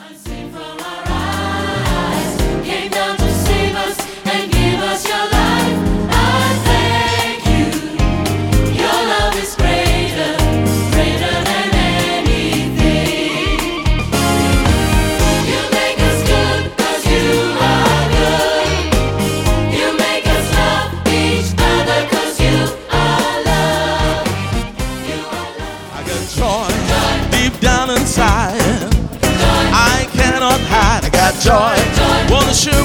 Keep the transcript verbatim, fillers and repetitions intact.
Unseen from our eyes, came down to save us and give us your life. I thank you. Your love is greater, greater than anything. You make us good 'cause you are good. You make us love each other 'cause you are love. You are love. I got joy, deep down inside. I cannot hide. I got joy. Wanna share